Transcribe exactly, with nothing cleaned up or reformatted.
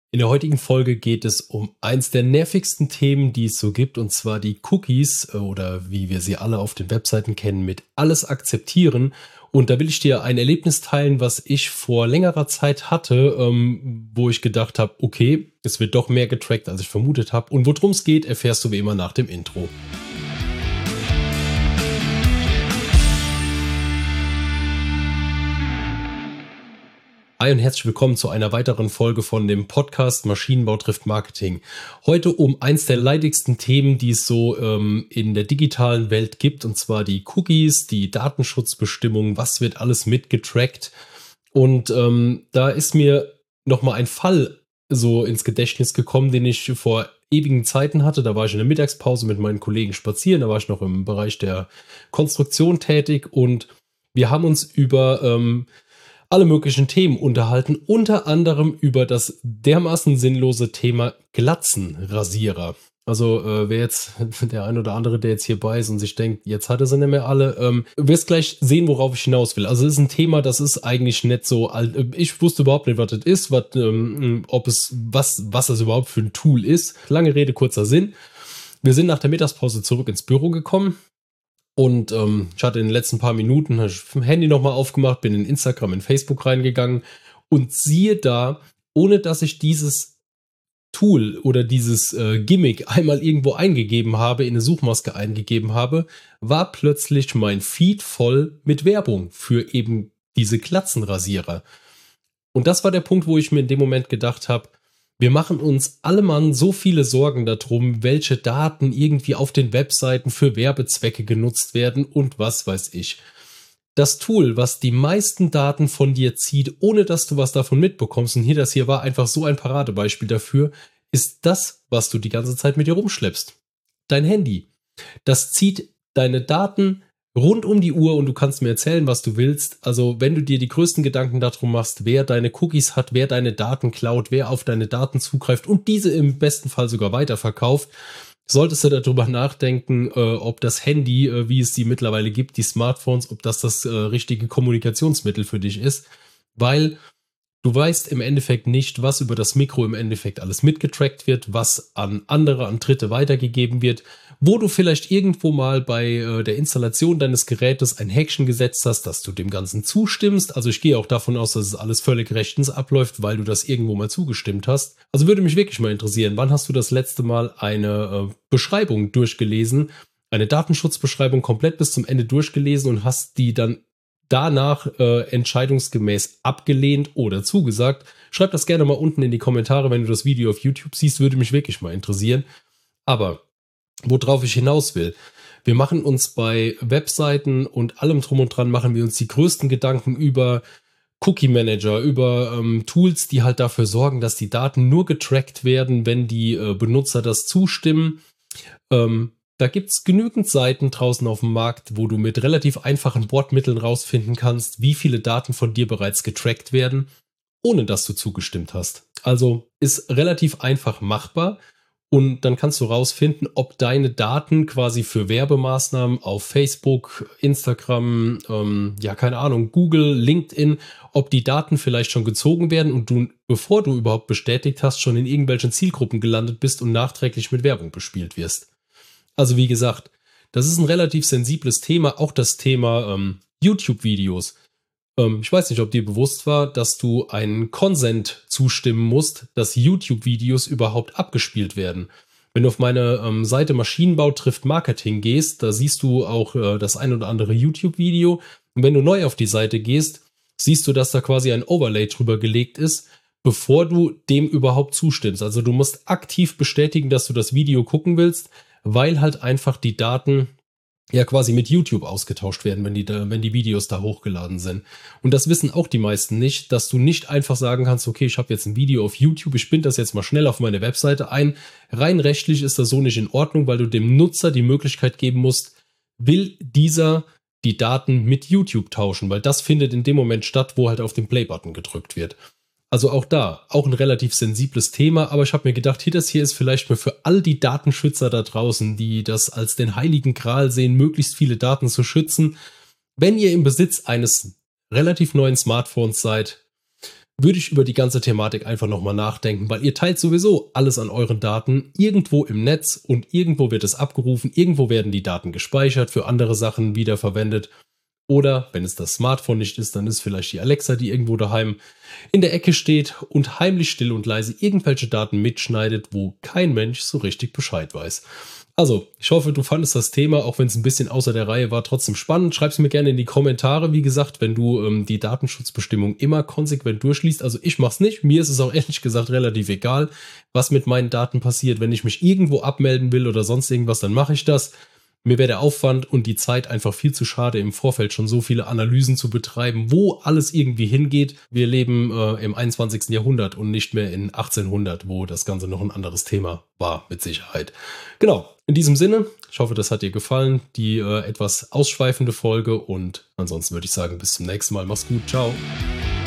In der heutigen Folge geht es um eins der nervigsten Themen, die es so gibt, und zwar die Cookies oder wie wir sie alle auf den Webseiten kennen, mit alles akzeptieren. Und da will ich dir ein Erlebnis teilen, was ich vor längerer Zeit hatte, ähm, wo ich gedacht habe, okay, es wird doch mehr getrackt, als ich vermutet habe. Und worum es geht, erfährst du wie immer nach dem Intro. Hi und herzlich willkommen zu einer weiteren Folge von dem Podcast Maschinenbau trifft Marketing. Heute um eins der leidigsten Themen, die es so ähm, in der digitalen Welt gibt, und zwar die Cookies, die Datenschutzbestimmungen, was wird alles mitgetrackt. Und ähm, da ist mir nochmal ein Fall so ins Gedächtnis gekommen, den ich vor ewigen Zeiten hatte. Da war ich in der Mittagspause mit meinen Kollegen spazieren, da war ich noch im Bereich der Konstruktion tätig und wir haben uns über Ähm, alle möglichen Themen unterhalten, unter anderem über das dermaßen sinnlose Thema Glatzenrasierer. Also äh, wer jetzt, der ein oder andere, der jetzt hierbei ist und sich denkt, jetzt hat er sie nicht mehr alle, ähm, wirst gleich sehen, worauf ich hinaus will. Also es ist ein Thema, das ist eigentlich nicht so alt. Ich wusste überhaupt nicht, was das ist, was, ähm, ob es, was, was das überhaupt für ein Tool ist. Lange Rede, kurzer Sinn. Wir sind nach der Mittagspause zurück ins Büro gekommen. Und ähm, ich hatte in den letzten paar Minuten das Handy nochmal aufgemacht, bin in Instagram, in Facebook reingegangen und siehe da, ohne dass ich dieses Tool oder dieses äh, Gimmick einmal irgendwo eingegeben habe, in eine Suchmaske eingegeben habe, war plötzlich mein Feed voll mit Werbung für eben diese Glatzenrasierer. Und das war der Punkt, wo ich mir in dem Moment gedacht habe, wir machen uns alle Mann so viele Sorgen darum, welche Daten irgendwie auf den Webseiten für Werbezwecke genutzt werden und was weiß ich. Das Tool, was die meisten Daten von dir zieht, ohne dass du was davon mitbekommst, und hier das hier war einfach so ein Paradebeispiel dafür, ist das, was du die ganze Zeit mit dir rumschleppst. Dein Handy. Das zieht deine Daten rund um die Uhr und du kannst mir erzählen, was du willst. Also wenn du dir die größten Gedanken darum machst, wer deine Cookies hat, wer deine Daten klaut, wer auf deine Daten zugreift und diese im besten Fall sogar weiterverkauft, solltest du darüber nachdenken, äh, ob das Handy, äh, wie es sie mittlerweile gibt, die Smartphones, ob das das äh, richtige Kommunikationsmittel für dich ist, weil du weißt im Endeffekt nicht, was über das Mikro im Endeffekt alles mitgetrackt wird, was an andere, an Dritte weitergegeben wird, wo du vielleicht irgendwo mal bei äh, der Installation deines Gerätes ein Häkchen gesetzt hast, dass du dem Ganzen zustimmst. Also ich gehe auch davon aus, dass es alles völlig rechtens abläuft, weil du das irgendwo mal zugestimmt hast. Also würde mich wirklich mal interessieren, wann hast du das letzte Mal eine äh, Beschreibung durchgelesen, eine Datenschutzbeschreibung komplett bis zum Ende durchgelesen und hast die dann danach äh, entscheidungsgemäß abgelehnt oder zugesagt? Schreib das gerne mal unten in die Kommentare, wenn du das Video auf YouTube siehst, würde mich wirklich mal interessieren. Aber worauf ich hinaus will, wir machen uns bei Webseiten und allem drum und dran, machen wir uns die größten Gedanken über Cookie Manager, über ähm, Tools, die halt dafür sorgen, dass die Daten nur getrackt werden, wenn die äh, Benutzer das zustimmen. Ähm, Da gibt es genügend Seiten draußen auf dem Markt, wo du mit relativ einfachen Bordmitteln rausfinden kannst, wie viele Daten von dir bereits getrackt werden, ohne dass du zugestimmt hast. Also ist relativ einfach machbar und dann kannst du rausfinden, ob deine Daten quasi für Werbemaßnahmen auf Facebook, Instagram, ähm, ja keine Ahnung, Google, LinkedIn, ob die Daten vielleicht schon gezogen werden und du, bevor du überhaupt bestätigt hast, schon in irgendwelchen Zielgruppen gelandet bist und nachträglich mit Werbung bespielt wirst. Also wie gesagt, das ist ein relativ sensibles Thema, auch das Thema ähm, YouTube-Videos. Ähm, ich weiß nicht, ob dir bewusst war, dass du einen Consent zustimmen musst, dass YouTube-Videos überhaupt abgespielt werden. Wenn du auf meine ähm, Seite Maschinenbau trifft Marketing gehst, da siehst du auch äh, das ein oder andere YouTube-Video. Und wenn du neu auf die Seite gehst, siehst du, dass da quasi ein Overlay drüber gelegt ist, bevor du dem überhaupt zustimmst. Also du musst aktiv bestätigen, dass du das Video gucken willst, weil halt einfach die Daten ja quasi mit YouTube ausgetauscht werden, wenn die, da, wenn die Videos da hochgeladen sind. Und das wissen auch die meisten nicht, dass du nicht einfach sagen kannst, okay, ich habe jetzt ein Video auf YouTube, ich binde das jetzt mal schnell auf meine Webseite ein. Rein rechtlich ist das so nicht in Ordnung, weil du dem Nutzer die Möglichkeit geben musst, will dieser die Daten mit YouTube tauschen, weil das findet in dem Moment statt, wo halt auf den Play-Button gedrückt wird. Also auch da, auch ein relativ sensibles Thema, aber ich habe mir gedacht, hier, das hier ist vielleicht mal für all die Datenschützer da draußen, die das als den heiligen Gral sehen, möglichst viele Daten zu schützen. Wenn ihr im Besitz eines relativ neuen Smartphones seid, würde ich über die ganze Thematik einfach nochmal nachdenken, weil ihr teilt sowieso alles an euren Daten irgendwo im Netz und irgendwo wird es abgerufen, irgendwo werden die Daten gespeichert, für andere Sachen wiederverwendet. Oder wenn es das Smartphone nicht ist, dann ist vielleicht die Alexa, die irgendwo daheim in der Ecke steht und heimlich still und leise irgendwelche Daten mitschneidet, wo kein Mensch so richtig Bescheid weiß. Also, ich hoffe, du fandest das Thema, auch wenn es ein bisschen außer der Reihe war, trotzdem spannend. Schreib es mir gerne in die Kommentare, wie gesagt, wenn du ähm, die Datenschutzbestimmung immer konsequent durchliest. Also ich mache es nicht. Mir ist es auch ehrlich gesagt relativ egal, was mit meinen Daten passiert. Wenn ich mich irgendwo abmelden will oder sonst irgendwas, dann mache ich das. Mir wäre der Aufwand und die Zeit einfach viel zu schade, im Vorfeld schon so viele Analysen zu betreiben, wo alles irgendwie hingeht. Wir leben äh, im einundzwanzigsten Jahrhundert und nicht mehr in achtzehnhundert, wo das Ganze noch ein anderes Thema war, mit Sicherheit. Genau, in diesem Sinne, ich hoffe, das hat dir gefallen, die äh, etwas ausschweifende Folge und ansonsten würde ich sagen, bis zum nächsten Mal. Mach's gut, ciao.